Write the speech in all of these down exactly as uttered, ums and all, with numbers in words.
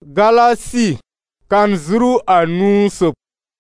Galasi kan zuru a nuu sop.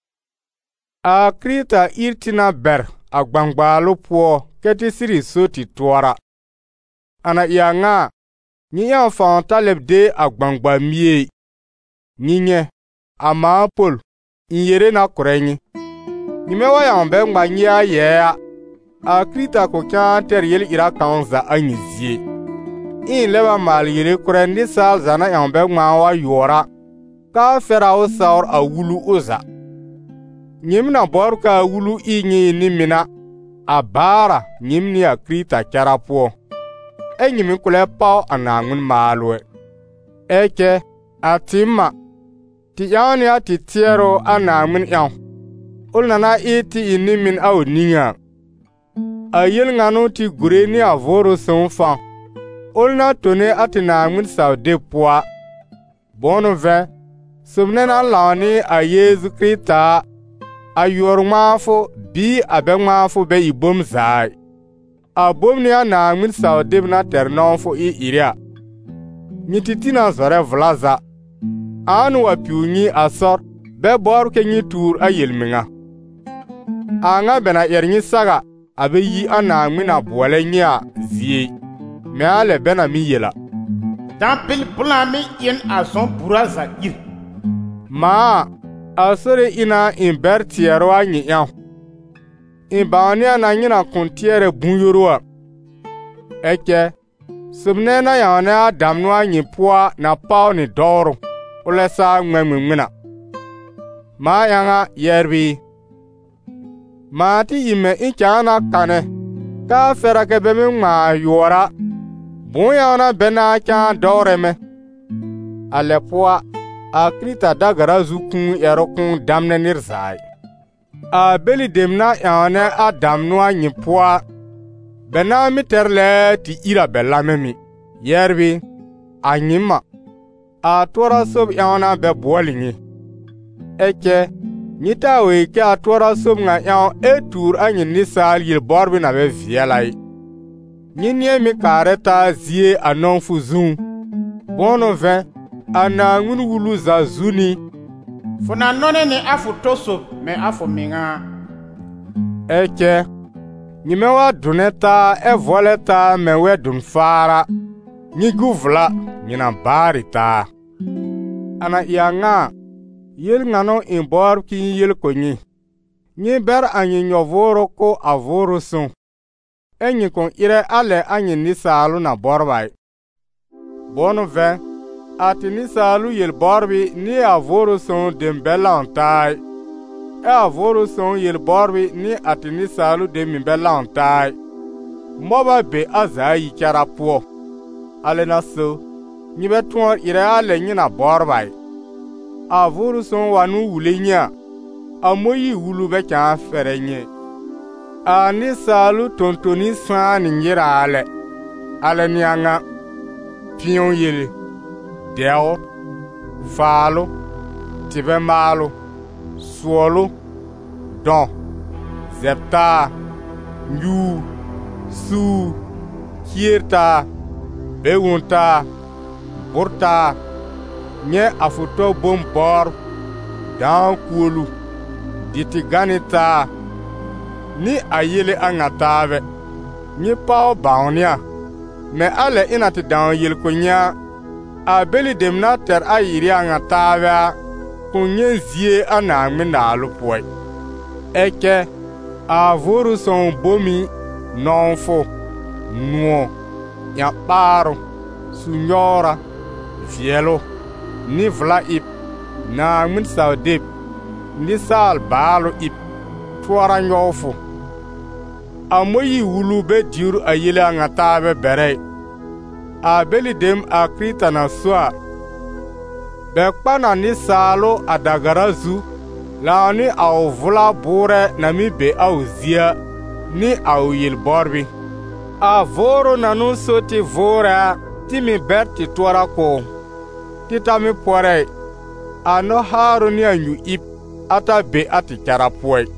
A Krita irtina ber a gbangbaalo poɔ keti siri soti tuora. Ana iya nga, nyi yan fan taleb de a gbangba mie. Nyi nye, a maa pol, inyere na kurenyi. Nime wa yan be ngba nyi a yea. A Krita ko kyan ter yel ira kanza a nyizie. In leba mal yere kurendi sal zana yan be ngma wa yora. Ka fera o saur a wulu oza. Nyimna bor ka wulu i nyi ni mina. A bara nyimni a Krita kyara po. E nyimi kule pao anangun malwe. Eke atima. Ti yani a ti tiero anangun yan. Ulna na iti ini min au ninga. A yel nganu ti gure ni a voro son fan. Ulna tone ati nangun sa de poa. Bono ve. Subnena lani a Yezu Krita. A yor mafo bi a be mafo be ibom zai. A bom ni a nangun sa de na ternon fo i iria. Nyititina zore vlaza. Anu wa piunyi asor. Be bor ke nyi tur a yelminga. Anga bena ernyi saga. Abe yi a nangun a boale nyi a zie. Me ale bena mi yela. Dampil bulami yen a son buraza ir. Ma, asore ina in ber tiero a nyi yan. In baania na nyina kun tiere bunyorua. Eke, subne na yane a damnu a nyi poa na pao ni doro. Ule sa ngwemwemwina. Ma yanga yerbi. Ma ti ime incha na kane. Ka fera ke beme ngma yora. Bun yana bena kyan dore me. Ale poa. A Krita dagara zukun erokun damne nirzai. A beli demna yane a damnu a nyipoa. Bena miterle ti ira bela memi. Yerbi, a nyima. A twara sob yana be bolingi. Eke, nyita weke a twara sob nga yan e tur a nyin nisal yil borbi na be vielai. Nyinye mi kareta zie a nonfu zun. Bono ven. Ana ngun wulu za zuni. Funa none ni afu toso me afu minga. Eke. Nime wa duneta e voleta me we dun fara. Ni guvla nina barita. Ana yanga. Yel ngano in bor ki yel konyi. Ni ber anyi nyovoro ko avoro son. Enyi kon ire ale anyi nisalu na borbai. Bono ve. Ati nisalu yel borbi ni avoro son dembela ontai. E avoro son yel borbi ni ati nisalu dembela ontai. Moba be azayi kyara po. Ale na so. Nibe tuon ire ale nyina borbai. Avoro son wanu wule nya. Amoyi wulu be kyan fere nye. A nisalu tontoni san nyira ale. Ale nyanga. Pion yele. Deo, falo, tibe malo, suolo, don, zepta, nyu, su, kierta, bewunta, burta, nye afuto bombor, dan kulu, ditiganita, ni ayele angatave, ni pao baonia, me ale inati dan yel konya. A beli demna ter a yiri a nga taavea kunye zie a na ngmina alupoi. Eke, a voru son bomi, nonfo, nuo, nyaparo, sunyora, vielo, ni vla ip, na ngmin saudip, ni sal balo ip, tuara nyofo. A moyi wulu be diru a yili a nga taave berei. A beli dem a Krita na soa. Bekpa na ni salo a dagara zu. La ni au vula bure na mi be au zia. Ni au yil borbi. A voro na nun so ti vore. Ti mi ber ti tuara ko. Ti ta mi pore. A no haru ni a nyu ip. Ata be ati kara poe.